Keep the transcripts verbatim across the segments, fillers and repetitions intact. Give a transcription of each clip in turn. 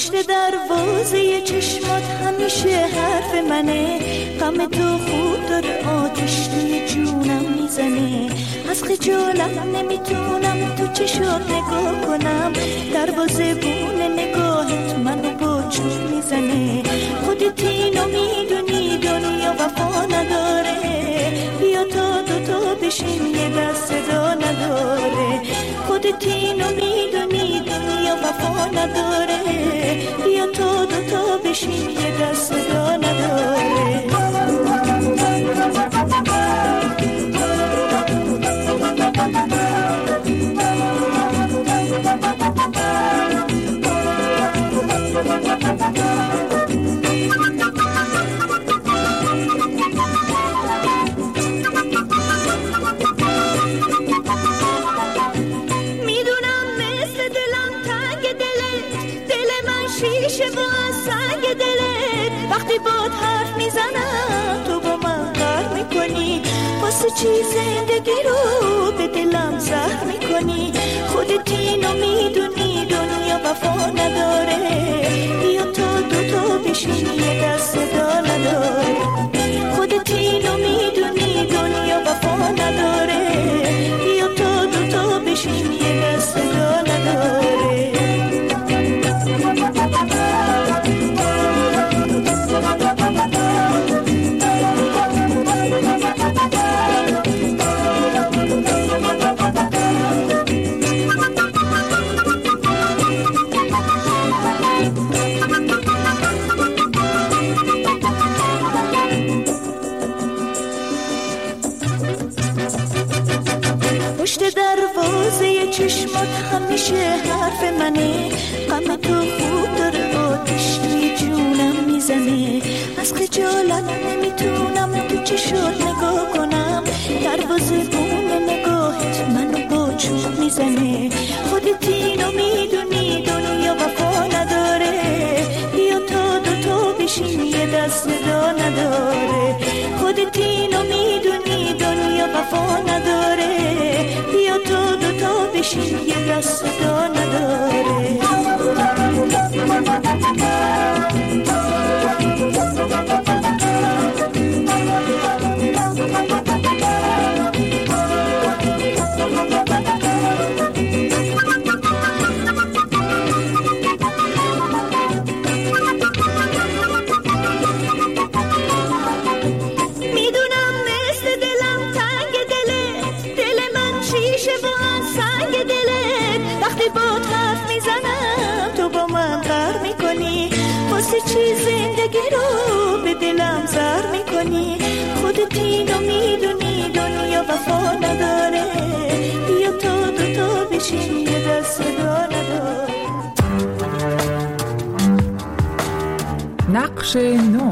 پشت دروازه چشمات همیشه حرف منه، غم تو خود داره آتش توی جونم میزنه. از خجالت نمیتونم تو چشات نگاه کنم، دروازه بونه نگاهت منو با چوب میزنه. خودت اینو میدونی دنیا وفا نداره، بیا تا دوتا بشیم یه دست صدا نداره. خودت اینو میدونی دنیا وفا نداره، بیا تا دوتا بشیم یه دست صدا نداره. میدونم مثل دلم تنگ دلت، دل من شیشه و از سنگ دلت. وقتی باد حرف میزنم تو با من قهر میکنی، واسه چی زندگی رو به دلم زهر میکنی. خودت اینو میدونی دنیا وفا نداره، بیا تا دوتا بشیم یه دست صدا نداره. خودت اینو میدونی دنیا وفا نداره، بیا تا دوتا بشیم یه دست صدا نداره. پشت دروازه چشمات همیشه حرف منه، غم تو خوب داره آتش توی جونم میزنه. از خجالت نمیتونم تو چشات نگاه کنم، دروازه بونه نگاهت منو با چوب میزنه. خودت اینو میدونی دنیا وفا نداره، بیا تا دوتا بشیم یه دست صدا نداره. خودت اینو میدونی دنیا وفا نداره، بیا تا دوتا بشیم یه دست صدا نداره. میدونم مثل دلم تنگ دلت، دل من شیشه و از سنگ دلت. وقتی باد حرف میزنم تو با من قهر میکنی، واسه چی زندگی رو به دلم زهر میکنی. خودت اینو میدونی دنیا وفا نداره، بیا تا دوتا بشیم یه دست صدا نداره. نقش نو.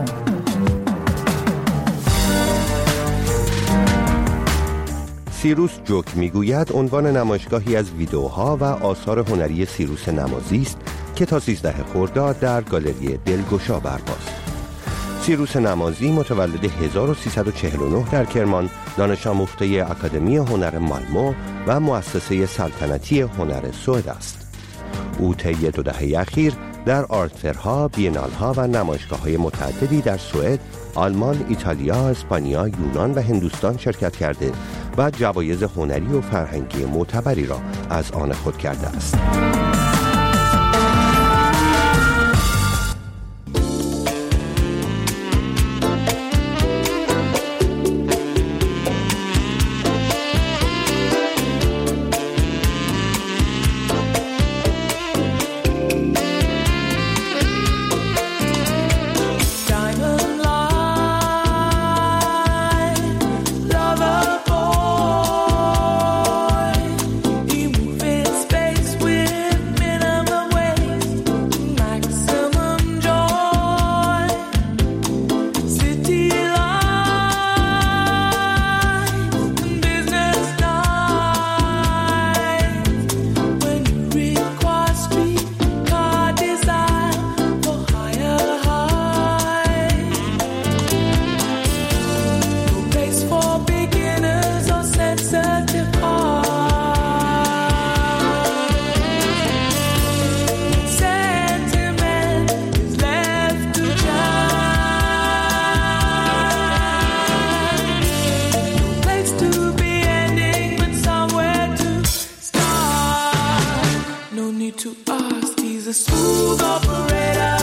سیروس جوک میگوید عنوان نمایشگاهی از ویدئوها و آثار هنری سیروس نمازی است که تا سیزده خرداد در گالری دلگشا برپاست. سیروس نمازی متولد هزار و سیصد و چهل و نه در کرمان، دانش آموخته اکادمی هنر مالمو و مؤسسه سلطنتی هنر سوئد است. او طی دو دهه اخیر در آرتفرها، بینالها و نمایشگاه‌های متعددی در سوئد، آلمان، ایتالیا، اسپانیا، یونان و هندوستان شرکت کرده و جوایز هنری و فرهنگی معتبری را از آن خود کرده است. Space with need to ask, he's a smooth operator.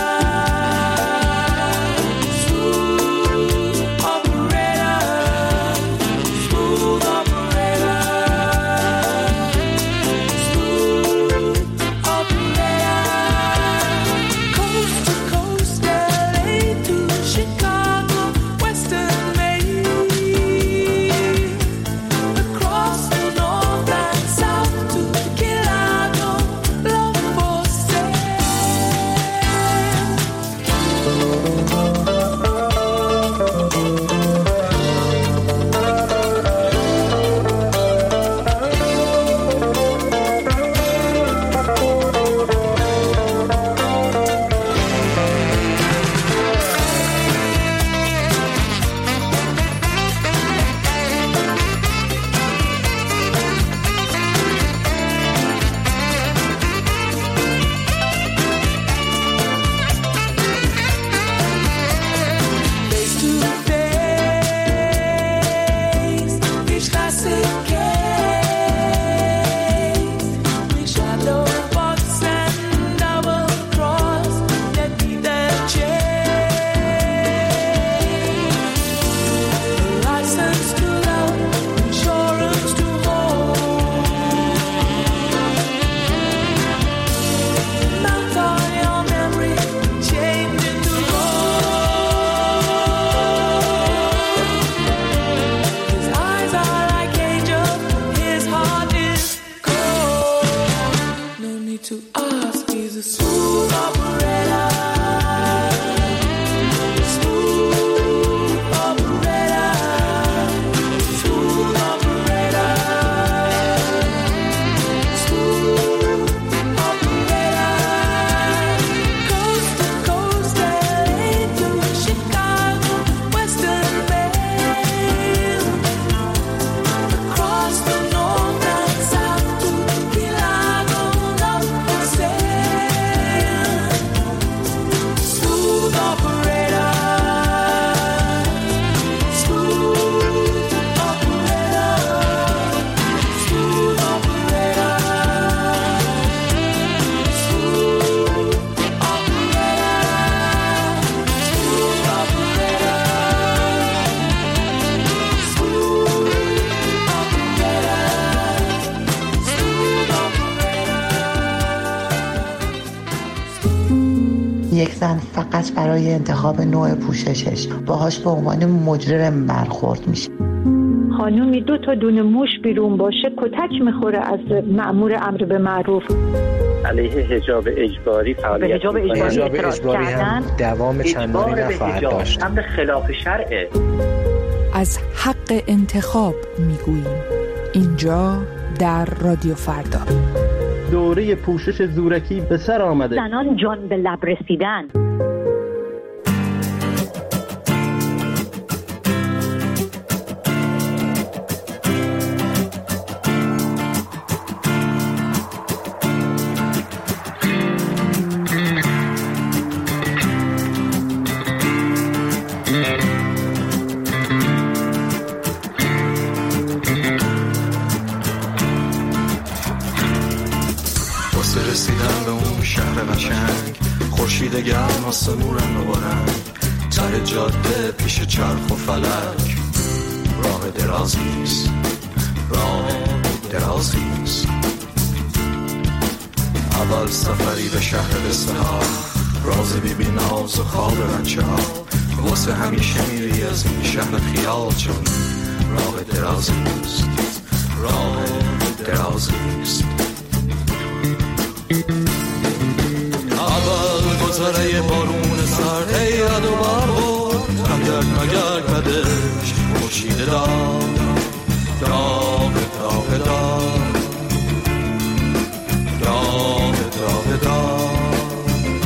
یک زن فقط برای انتخاب نوع پوششش باهاش به عنوان مجرم برخورد میشه. خانومی دو تا دونه موش بیرون باشه کتک میخوره از مأمور امر به معروف. علیه حجاب اجباری فعالیت حجاب اجباری, حجاب اجباری هم دوام چندانی نخواهد داشت. امر خلاف شرعه. از حق انتخاب میگوییم اینجا در رادیو فردا. دوره پوشش زورکی به سر آمده. زنان جان به لب رسیدن. رسیدن به اون شهر قشنگ، خورشید گرم آسمون رنگ و رنگ، ته جاده پیش چرخ و فلک، راه درازیست، راه درازیست. اول سفری به شهر قصه ها، راز بی بی ناز و خواب بچه ها، واسه همیشه میری از این شهر خیال، چون راه درازیست، راه درازیست. اول گذره بارون سرد هیرد و بربود، نگرد نگرد بدش خورشید داغ داغ داغ داغ داغ داغ داغ.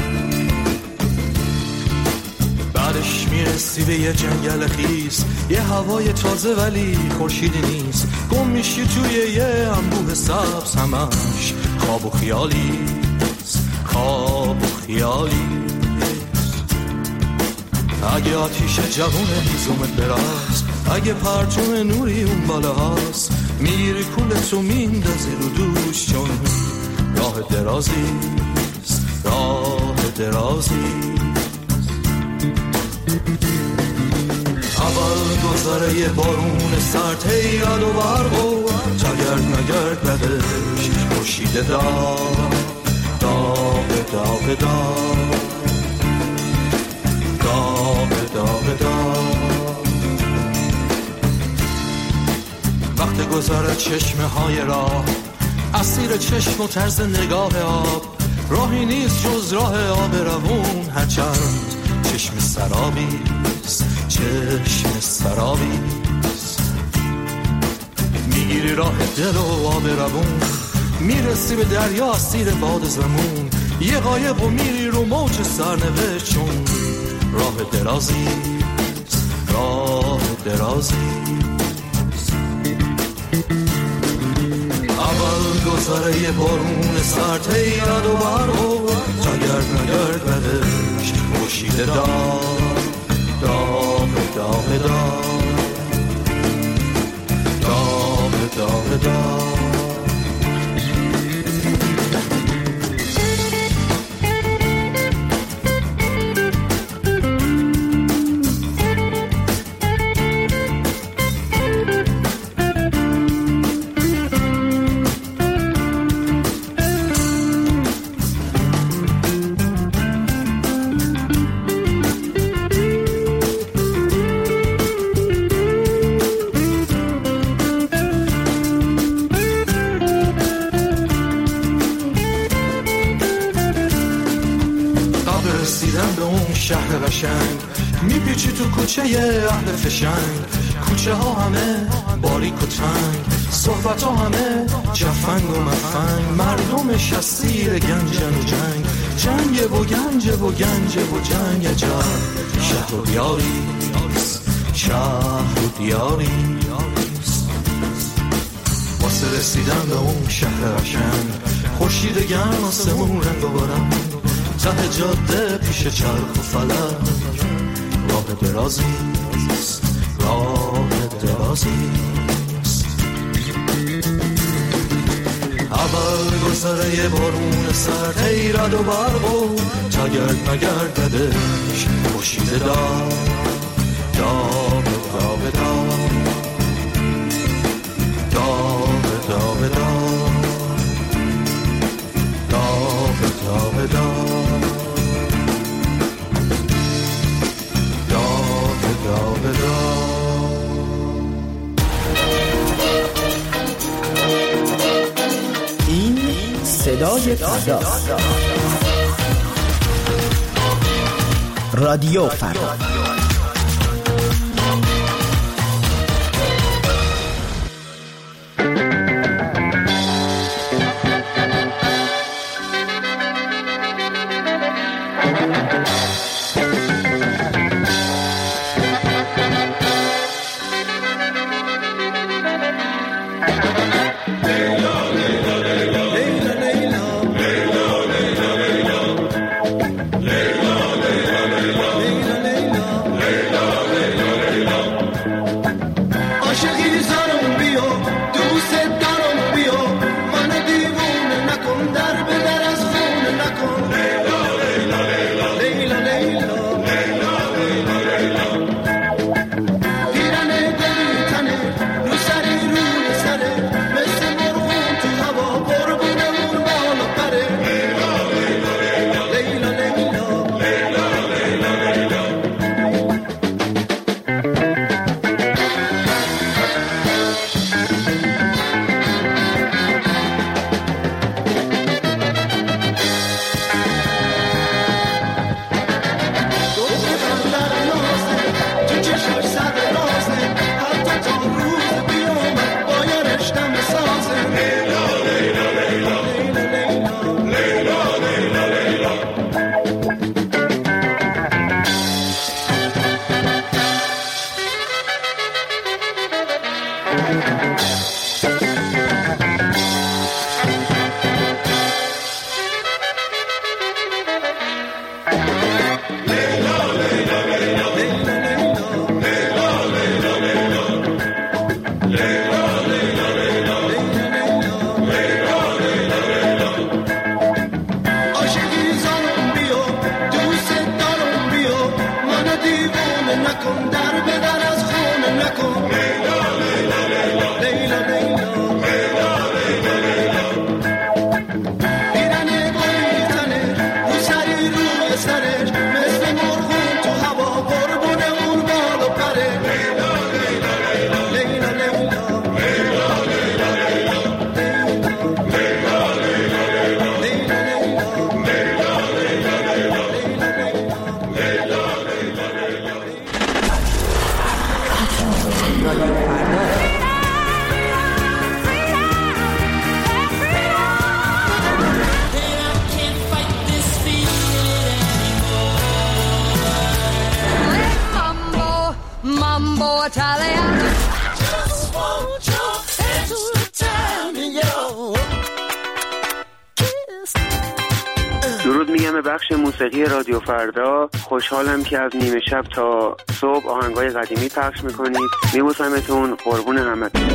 بعدش میرسی به یه جنگل خیس، یه هوای تازه ولی خورشیدی نیست، گم میشی توی یه انبوه سبز، همش خواب و خیالی خواب و خیالی. اگه آتیش جوون هیزومت براست، اگه پرچم نوری اون بالا هست، میگیری کولت و میندازی رو دوش، چون راه درازی راه درازی اول گذره یه بارون سرد هیرد و برق و جگرد نگرد بدش خورشید داغ داغ داغ داغ داغ داغ داغ وقت گذره چشمه های راه اسیر چشم و طرز نگاه آب راهی نیست جز راه آب روون هرچند چشم سرابیست چشم سرابیست میگیری راه دل و آب روون میرسی به دریا اسیر باد زمون یه قایق و میری رو موج سرنوشت چون راه درازیست راه درازیست اول گذره یه بارون سرد هیرد و برق و جگرد نگرد بدش خورشید داغ داغ داغ داغ داغ داغ داغ شهر قشنگ میپیچی تو کوچه اهل فشنگ کوچه ها همه باریک و تنگ صحبت ها همه جفنگ و مفنگ مردم شستیر گنجن و جنگ جنگ و گنج و گنج و جنگ عجب شهر و دیاری شهر و دیاری واسه رسیدن به اون شهر قشنگ خورشید گرم آسمون رنگ و برنگ ته جاده پیش چرخ و فلک راه درازیست راه درازیست اول گذره یه بارون سرد هیرد و برق و جگرد مگرد بدش خورشید داغ داغ داغ داغ داغ داغ داغ داغ داغ این صدای فرداست. رادیو فردا. درود میگم به بخش موسیقی رادیو فردا. خوشحالم که از نیمه شب تا صبح آهنگای قدیمی پخش میکنید. میبوسمتون، قربون همتون.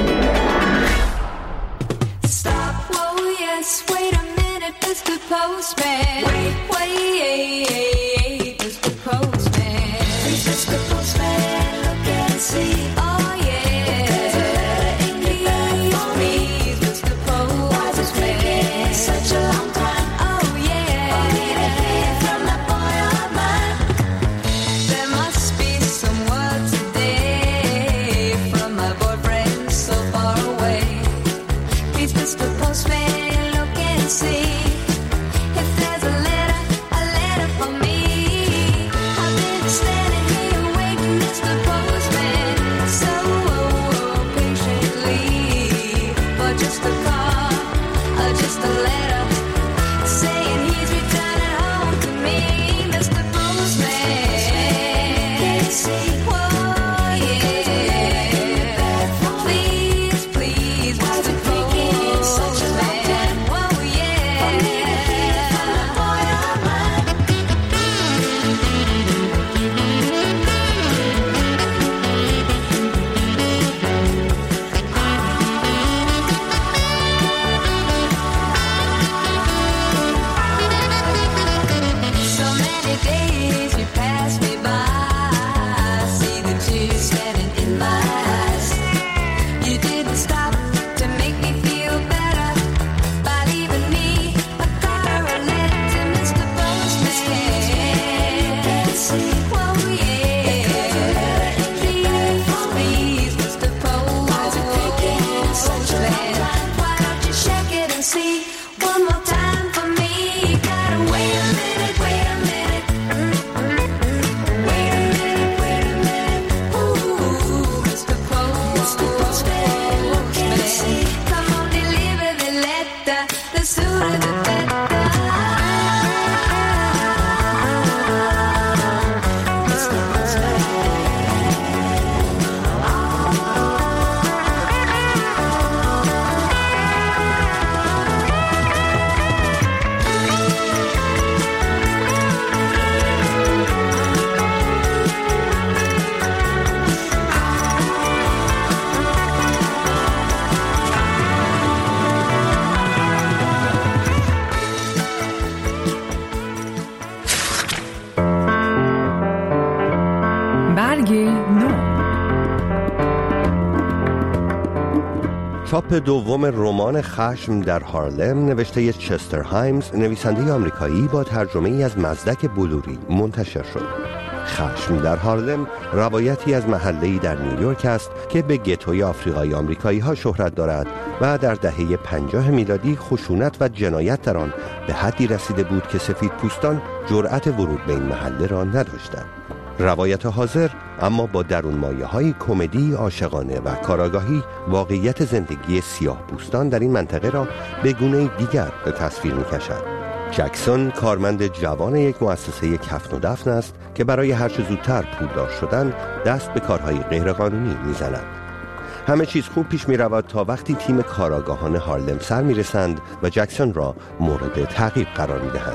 چاپ دوم رمان خشم در هارلم نوشته چستر هایمز، نویسنده آمریکایی، با ترجمه ای از مزدک بلوری منتشر شد. خشم در هارلم روایتی از محله‌ای در نیویورک است که به گتوی آفریقایی آمریکایی ها شهرت دارد و در دهه پنجاه میلادی خشونت و جنایت در آن به حدی رسیده بود که سفیدپوستان جرأت ورود به این محله را نداشتند. روایت حاضر اما با درون مایه‌های کمدی، عاشقانه و کاراگاهی واقعیت زندگی سیاه‌پوستان در این منطقه را به گونه‌ای دیگر به تصویر می‌کشد. جکسون کارمند جوان یک مؤسسه کفن و دفن است که برای هر چه زودتر پولدار شدن دست به کارهای غیرقانونی می‌زند. همه چیز خوب پیش می‌رود تا وقتی تیم کاراگاهان هارلم سر می‌رسند و جکسون را مورد تعقیب قرار می‌دهند.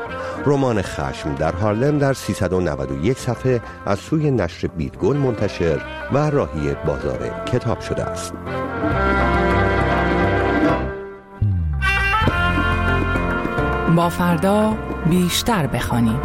رمان خشم در هارلم در سیصد و نود و یک صفحه از سوی نشر بیدگل منتشر و راهی بازار کتاب شده است. با فردا بیشتر بخوانیم.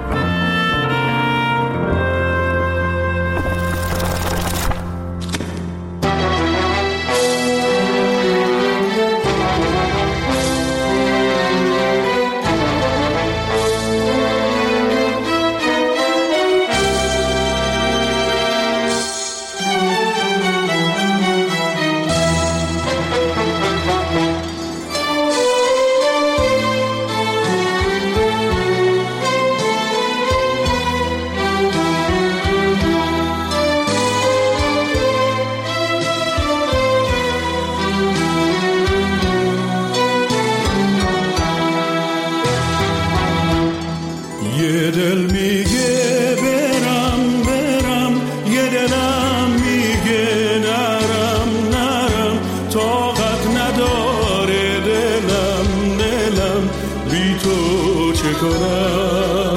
طاقت نداره دلم دلم بی تو چه کنم؟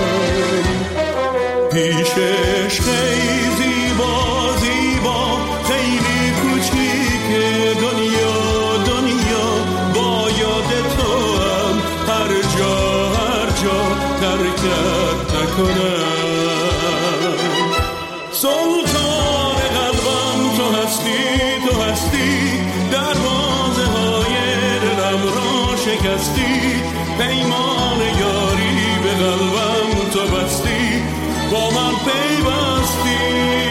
پیشش خیلی زیبا زیبا خیلی کوچیک دنیا دنیا با یاد تو هم هر جا هر جا ترکت نکنم. سلطان قلبم تو هستی تو هستی دروازه های دلم را شکستی پیمان یاری به قلبم تو بستی با من پیوستی.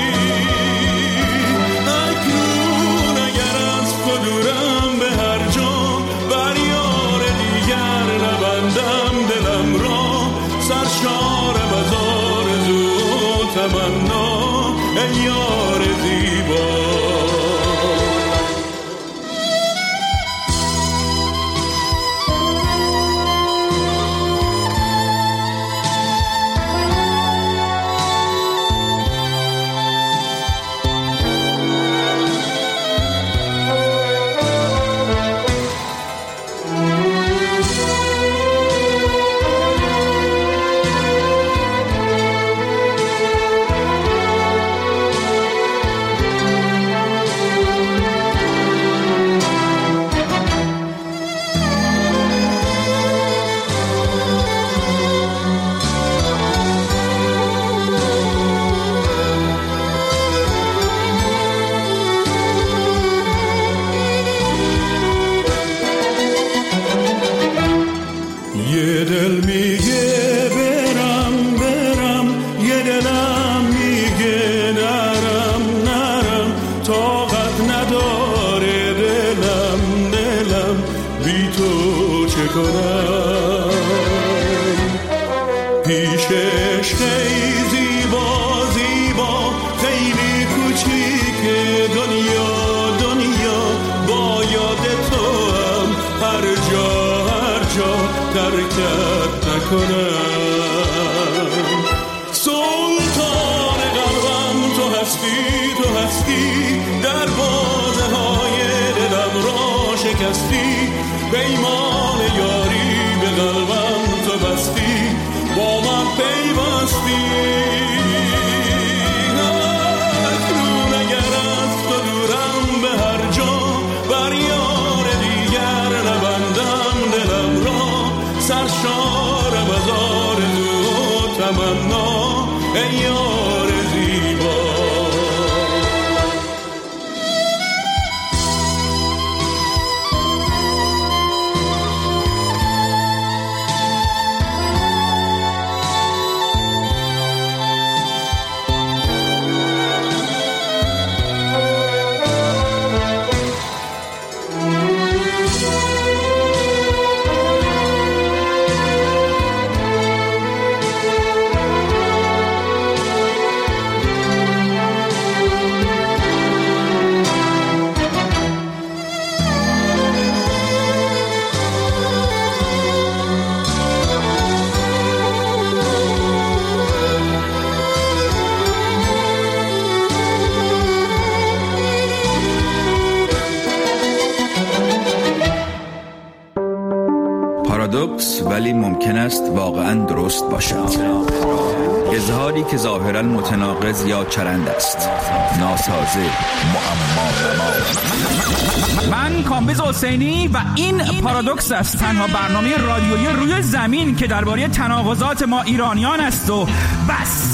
اکنون اگر از تو دورم به هر جا بر یار دیگر نبندم دلم را سرشارم از آرزو و تمنا ای یار زیبا. پیشش خیلی زیبا زیبا خیلی کوچیک دنیا دنیا با یاد تو هم هر جا هر جا ترکت نکنم. سلطان قلبم تو هستی تو هستی دروازه های دلم را شکستی پیمان یاری به قلبم تو بستی با من پیوستی. اکنون اگر از تو دورم به هر جا بر یار دیگر نبندم دلم را سرشارم از آرزو و تمنا ای یار زیبا. پارادوکس ولی ممکن است واقعا درست باشد. اظهاری که ظاهرا متناقض یا چرند است، ناسازه، معما. من کامبیز حسینی و این پارادوکس است، تنها برنامه رادیویی روی زمین که درباره تناقضات ما ایرانیان است و بس.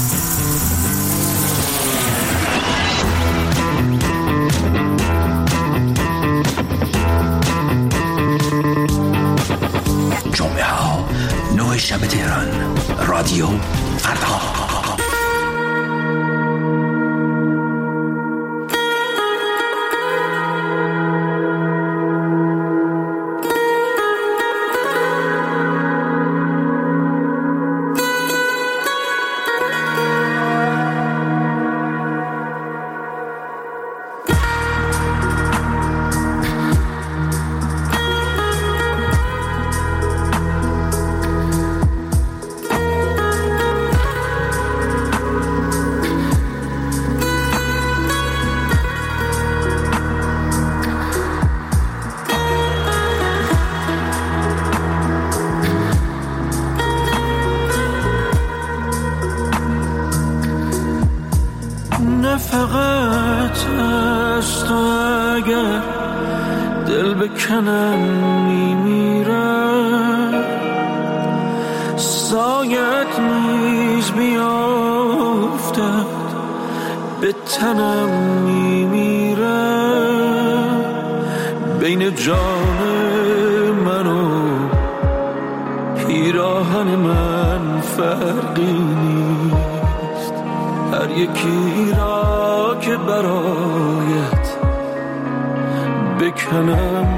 جمعه ها نه شب تهران، رادیو فردا. فقط از تو اگر دل بکنم میمیرم، سایت نیز بیافتد به تنم میمیرم. بین جان من و پیراهن من فرقی نیست، هر یکی را که برایت بکنم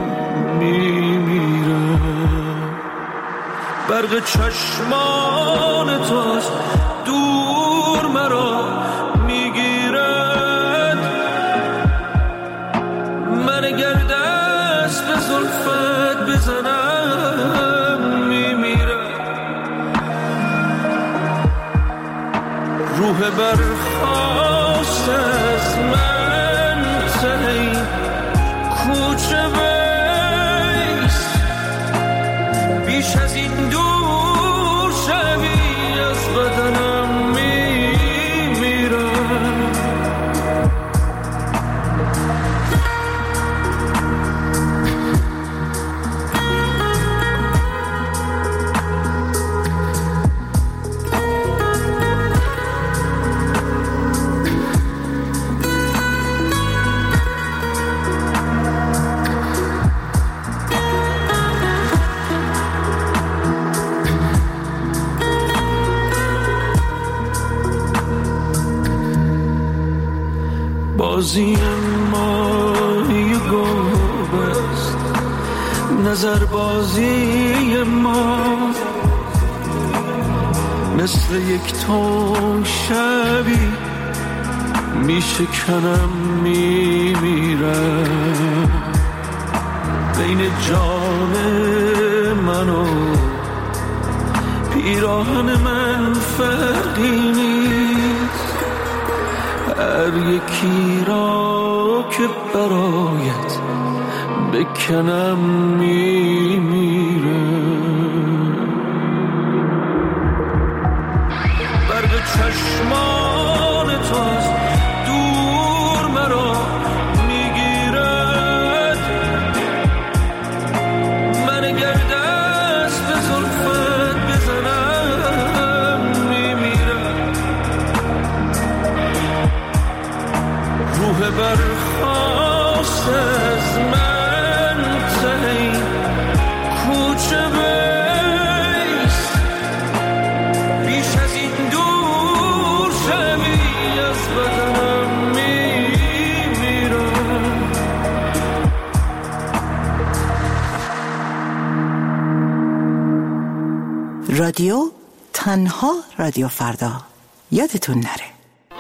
میمیرم. برق چشمان توست دور مرا میگیرد، من اگر دست به زلفت بزنم میمیرم. روح برخواست از من تهی کوچه بیست، بیش از این دور شوی از بدنم میمیرم. بازی ماهی گوب است، نظر بازی ما مثل یک تون شبی میشکنم میمیرم. بین جان من و پیراهن من فرقی نیست، هر یکی را که برایت بکنم میمیرم. برق چشمان توست دور مرا میگیرد، من اگر دست به زلفت بزنم میمیرم. روح برخواست از من تهی کوچه بیست، بیش از این دور شوی از بدنم میمیرم. رادیو تنها رادیو فردا، یادتون نره.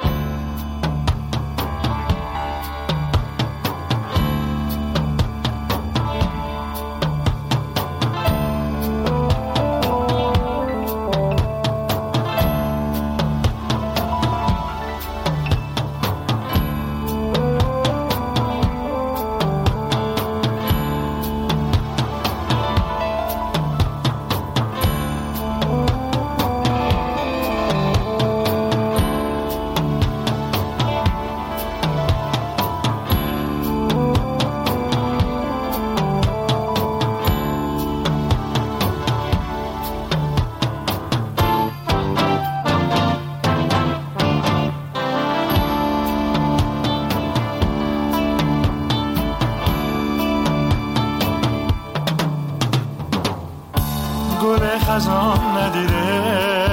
گل خزان ندیده،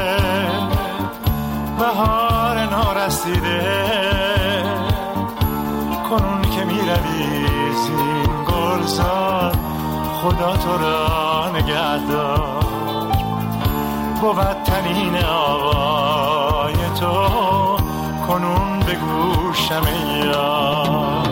بهار نارسیده، کنون که می روی زین گلزار، خدا تو را نگهدار. بود تنین آوای تو کنون به گوشم یار.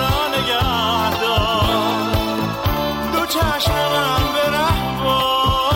چشمم به رهوار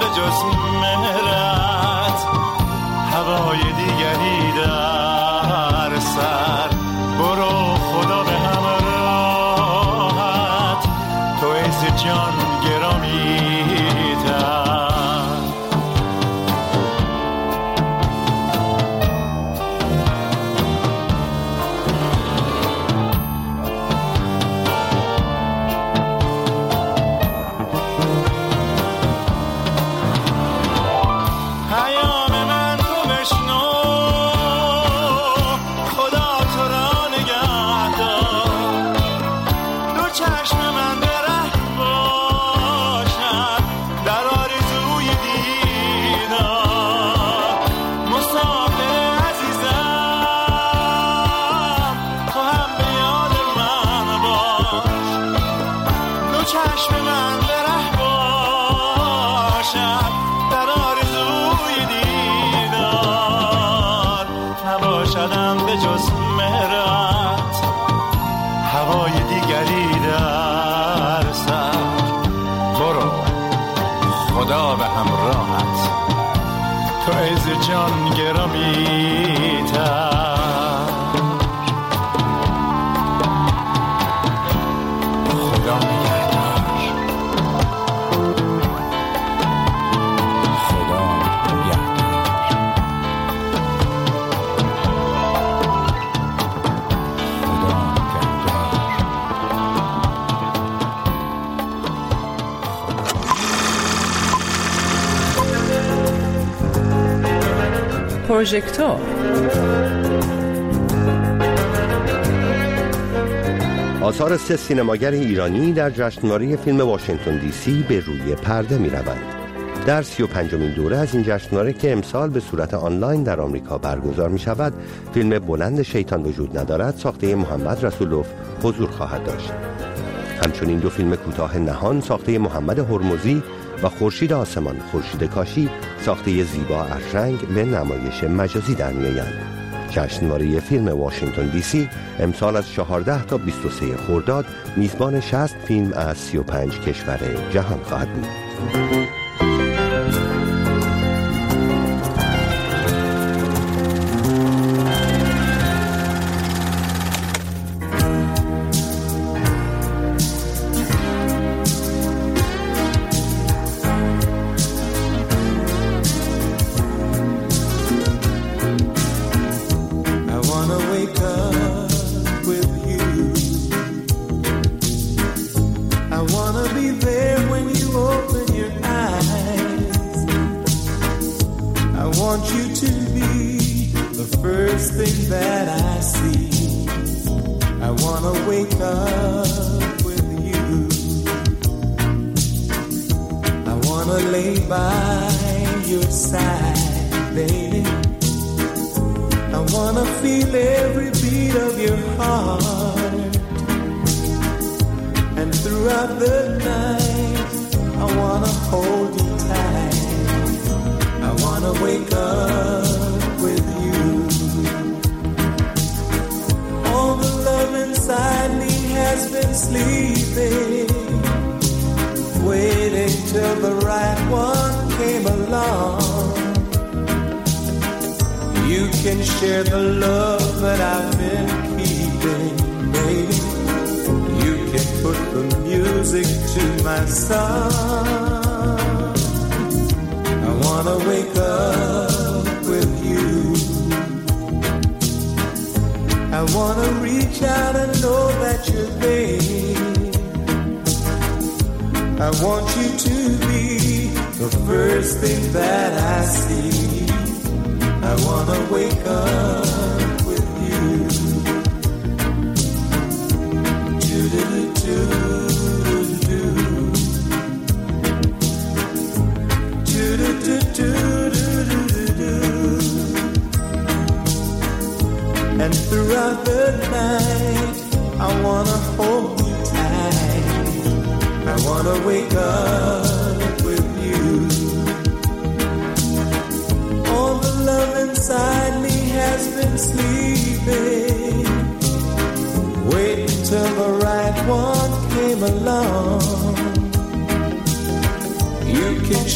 جز مهرت، هوای دیگری در سر. برو خدا به همراهت، تو عز جان گرامی تر. جان گرامی تر. خدا نگهدار. خدا پروژکتور. آثار سه سینماگر ایرانی در جشنواره فیلم واشنگتن دی سی به روی پرده می روند. در سی و پنجمین دوره از این جشنواره که امسال به صورت آنلاین در آمریکا برگزار می شود، فیلم بلند شیطان وجود ندارد ساخته محمد رسولوف حضور خواهد داشت. همچنین دو فیلم کوتاه نهان ساخته محمد هرمزی و خورشید آسمان خورشید کاشی ساخته زیبا ارشنگ به نمایش مجازی در می‌آیند. جشنواره فیلم واشنگتن دی سی امسال از چهارده تا بیست و سه خرداد میزبان شصت فیلم از سی و پنج کشور جهان خواهد بود.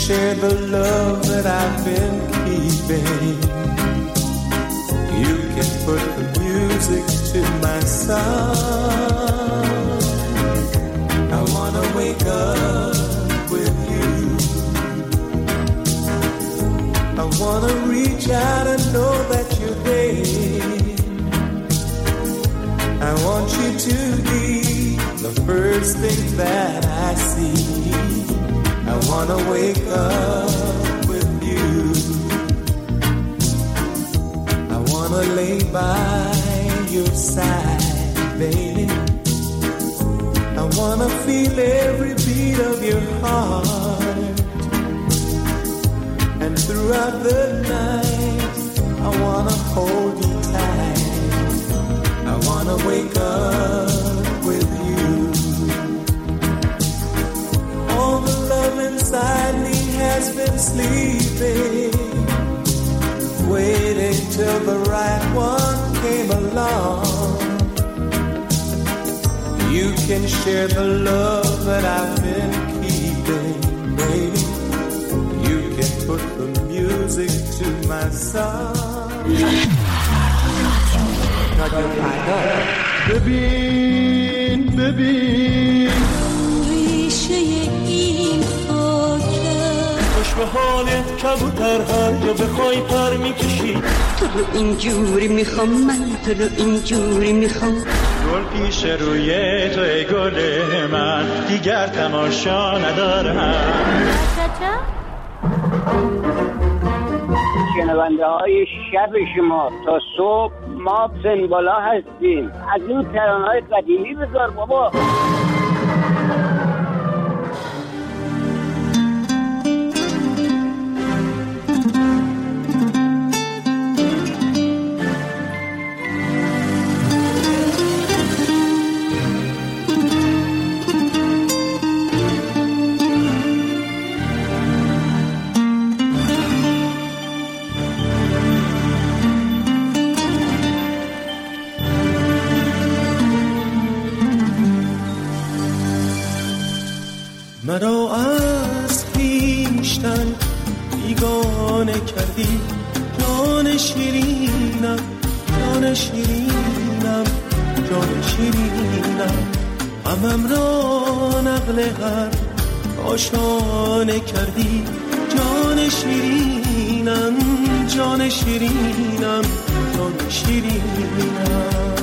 share the love that I've been keeping. You can put the music to my song. I wanna wake up with you. I wanna reach out and know that you're there. I want you to be the first thing that I see. I wanna wake up with you. I wanna lay by your side, baby. I wanna feel every beat of your heart. And throughout the night, I wanna hold you tight. I wanna wake up with you. All the love inside me has been sleeping, waiting till the right one came along. You can share the love that I've been keeping, baby. You can put the music to my song. ببین ببین ریشه این خاکه خوش به حالت کبوتر هر جا بخوای پر میکشی. تو رو اینجوری میخوام، من تو رو اینجوری میخوام. گل پیش روی تو ای گل من، دیگر تماشا ندارم. شنونده های شب شما تا صبح ما سنبالا هستیم. از این ترانه‌های قدیمی بذار بابا. مرا از خویشتن بیگانه کردی، جان شیرینم جان شیرینم جان شیرینم. غمم را نقل هر آشانه کردی، جان شیرینم جان شیرینم جان شیرینم.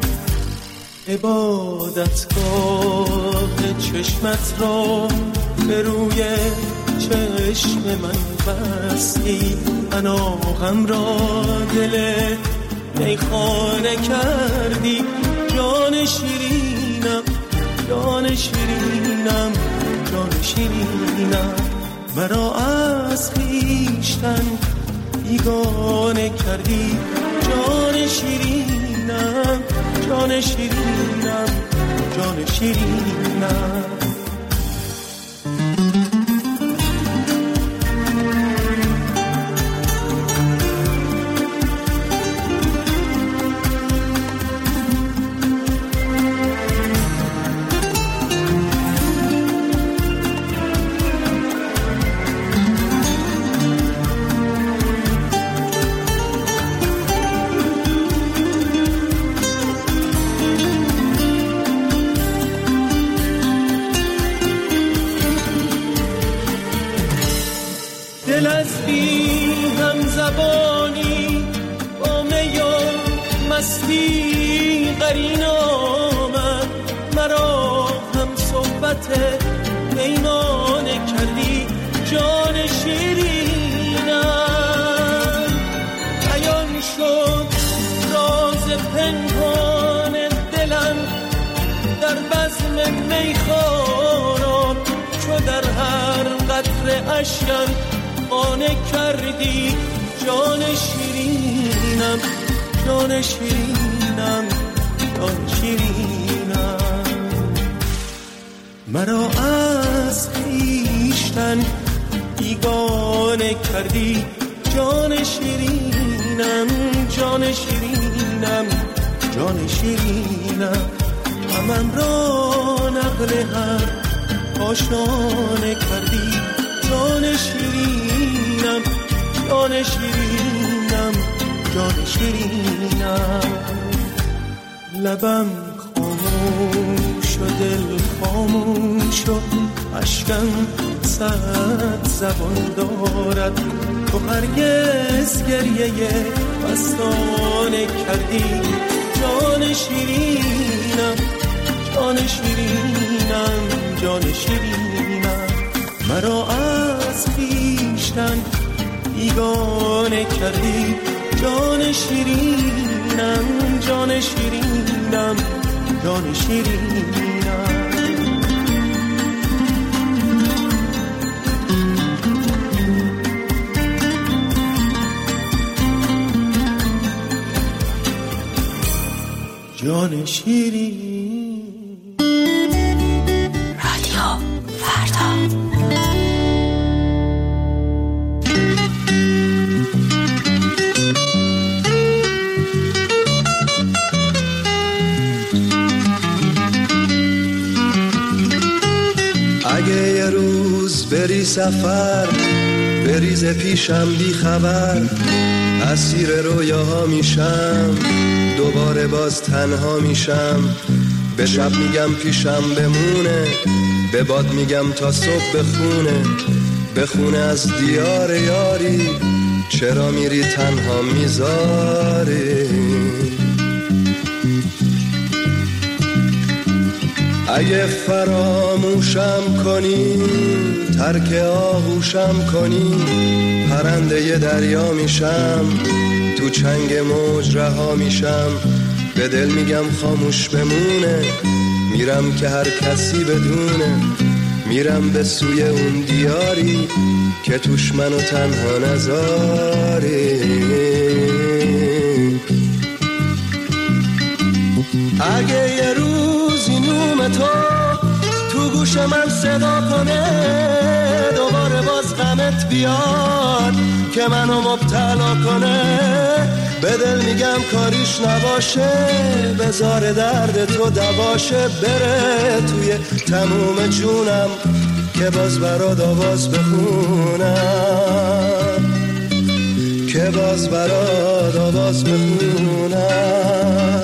عبادتگاه چشمت را به روی چشم من بستی، اناغم را دل میخانه کردی. جان شیرینم جان شیرینم جان شیرینم. مرا از خویشتن بیگانه کردی، جان شیرینم جان شیرینم جان شیرینم. دل از بی هم زبانی با می و مستی قرین آمد، مرا هم صحبت پیمانه کردی. جان شیرینم عیان شد راز پنهان دلم در بزم میخواران، چو در هر قطره اشکم خانه کردی. جان شیرینم جان شیرینم جان شیرینم. مرا از خویشتن بیگانه کردی، جان شیرینم جان شیرینم جان شیرینم. غمم را نقل هر آشانه کردی، جان شیرینم جان شیرینم جان شیرینم. لبم خاموش و دل خاموش و اشکم صد زبان دارد. تو هرگز گریه مستانه کردی جان شیرینم جان شیرینم جان شیرینم. مرا از خویشتن بیگانه کردی جان شیرینم جان شیرینم جان شیرینم. جان شیرین. رادیو فردا. اگه یه روز بری سفر بریز پیشم بی خبر، اسیر رویاها میشم دوباره باز تنها میشم. به شب میگم پیشم بمونه، به باد میگم تا صبح بخونه بخونه از دیار یاری، چرا میری تنها میذاری. اگه فراموشم کنی ترک آغوشم کنی، پرنده ی دریا میشم تو چنگ موج رها میشم. به دل میگم خاموش بمونه، میرم که هر کسی بدونه، میرم به سوی اون دیاری که توش منو تنها نذاری. اگه یه روزی نوم تو تو گوش من صدا کنه، دوباره باز غمت بیاد که منو مبتلا کنه، به دل میگم کاریش نباشه، بذار درد تو دواشه، بره توی تموم جونم که باز برات آواز بخونم، که باز برات آواز بخونم.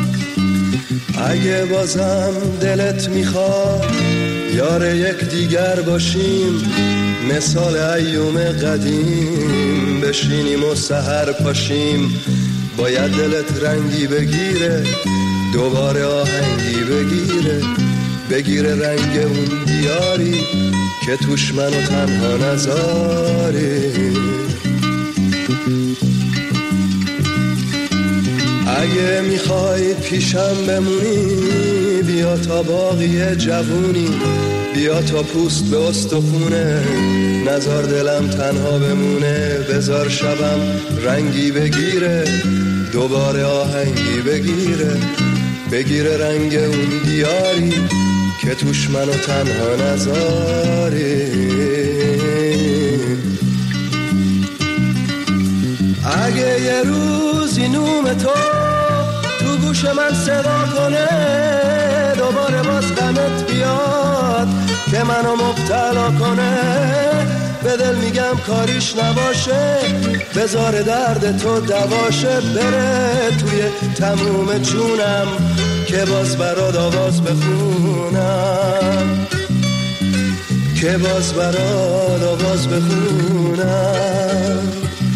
اگه بازم دلت میخواد یار یک دیگر باشیم، مثال ایوم قدیم بشینیم و سحر پاشیم، باید دلت رنگی بگیره دوباره آهنگی بگیره، بگیره رنگ اون دیاری که توش منو تنها نذاری. اگه میخوای پیشم بمونی بیا تا باقی جوونی، بیا تا پوست به استخونه، نزار دلم تنها بمونه، بزار شبم رنگی بگیره دوباره آهنگی بگیره، بگیره رنگ اون دیاری که توش منو تنها نذاری. اگه یه روزی نوم تو تو گوش من صدا کنه، دوباره باز غمت بیاد که منو مبتلا کنه، به دل میگم کاریش نباشه، بذار درد تو دواشه، بره توی تموم جونم که باز برات آواز بخونم، که باز برات آواز بخونم.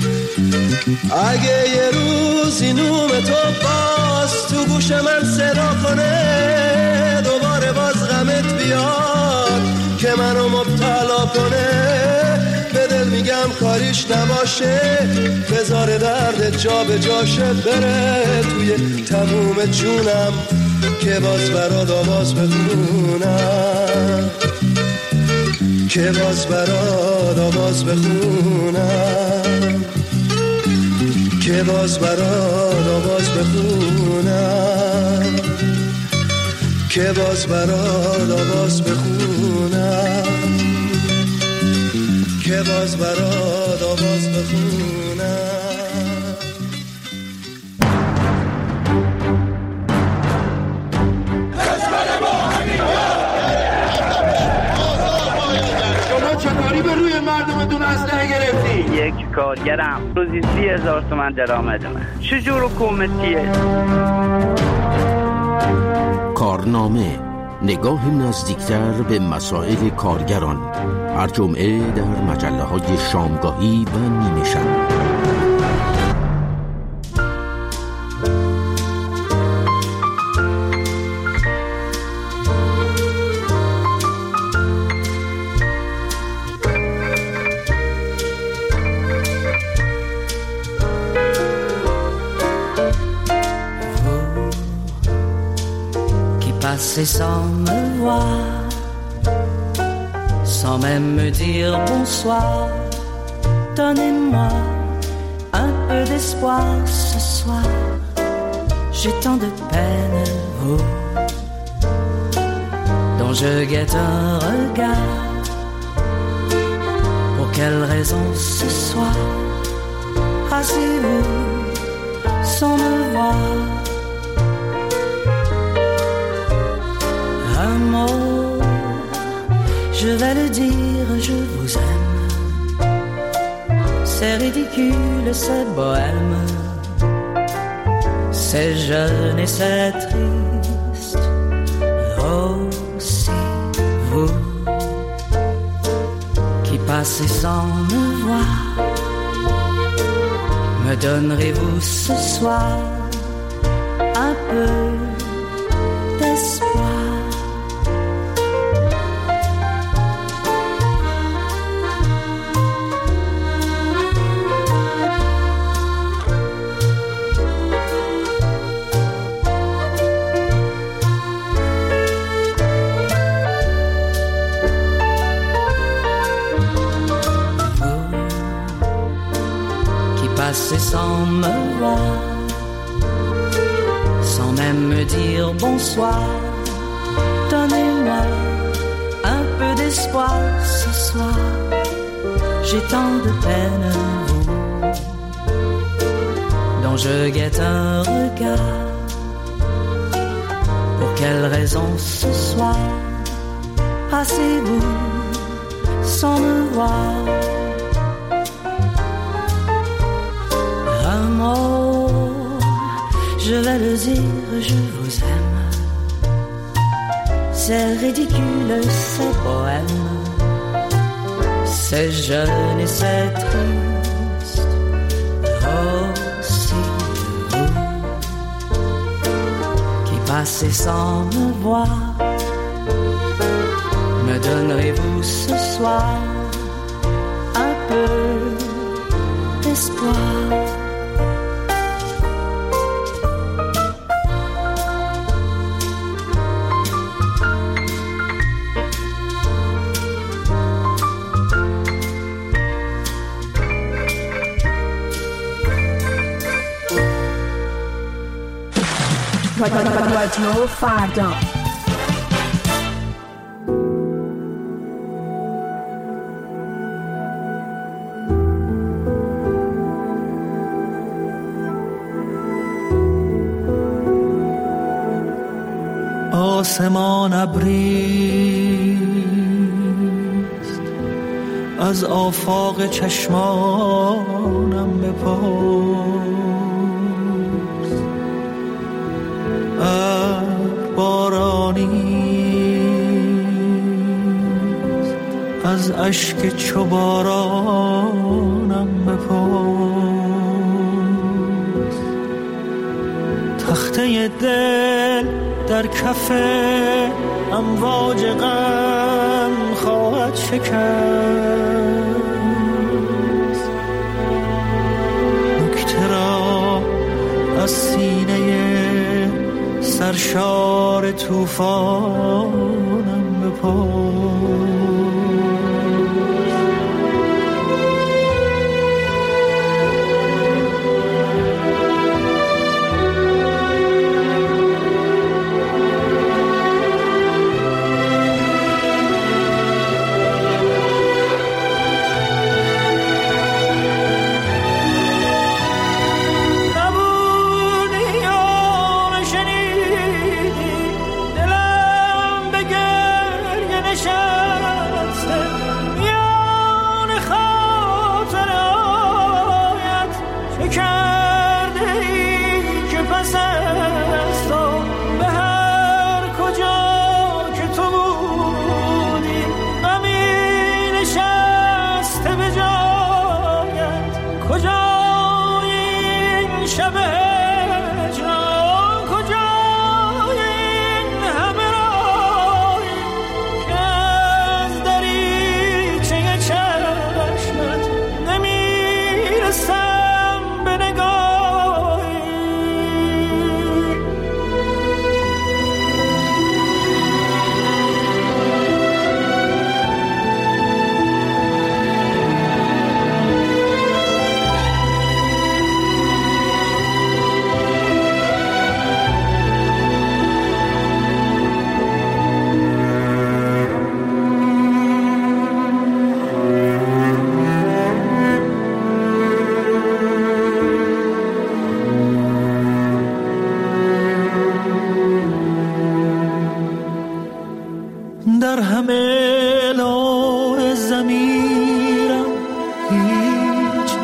اگه یه روزی نوم تو باز تو گوش من صدا کنه، دوباره باز غمت بیاد که منو مبتلا کنه، به دل میگم کاریش نباشه، بذار درد جا به جاشه، بره توی تموم جونم که باز برات آواز بخونم، که باز برات آواز بخونم، که باز برات آواز بخونم، که باز برات آواز بخونم، که باز برات آواز بخونم. شما چطوری به روی اسلحه گرفتی؟ یک کارگرم روزی سی هزار تومن درآمد من. چجور حکومتیه؟ کارنامه، نگاه نزدیکتر به مسائل کارگران، هر جمعه در مجله های شامگاهی و نیمه شب. Passez sans me voir, sans même me dire bonsoir. Donnez-moi un peu d'espoir ce soir. J'ai tant de peine, vous, dont je guette un regard. Pour quelle raison ce soir passez-vous sans me voir? Un mot, je vais le dire, je vous aime. C'est ridicule, c'est bohème. C'est jeune et c'est triste. Aussi vous qui passez sans me voir, me donnerez-vous ce soir un peu d'espoir? Passez sans me voir, sans même me dire bonsoir. Donnez-moi un peu d'espoir ce soir. J'ai tant de peine, vous, dont je guette un regard. Pour quelle raison ce soir passez-vous sans me voir? Un mot, je vais le dire, je vous aime. C'est ridicule, c'est bohème. C'est jeune et c'est triste. Aussi vous qui passez sans me voir, me donnerez-vous ce soir un peu d'espoir? رادیو فردا. آسمان ابریست، از آفاق چشمانم بپرس. بارانیست، از اشک چو بارانم بپرس. تخته دل در کف امواج غم خواهد شکست. نکته را از سینه سرشار توفانم بپرس.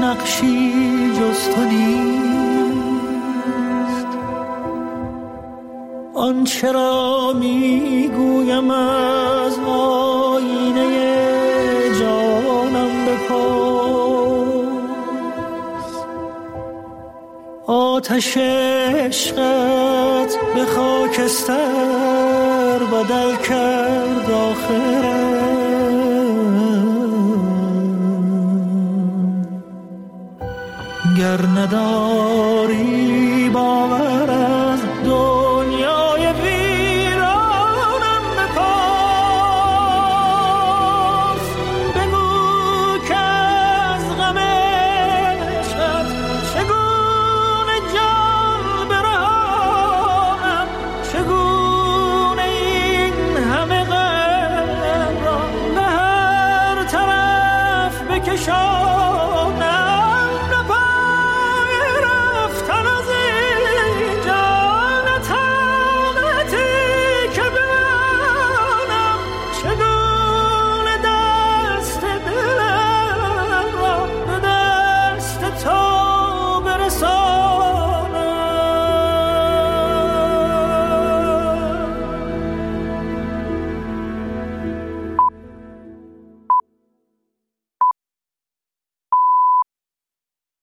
نقشی جز تو نیست. آنچه را میگویم از آینه جانم بپرس. آتش عشقت به خاکستر بدل کرد آخرم. گر نداری باورم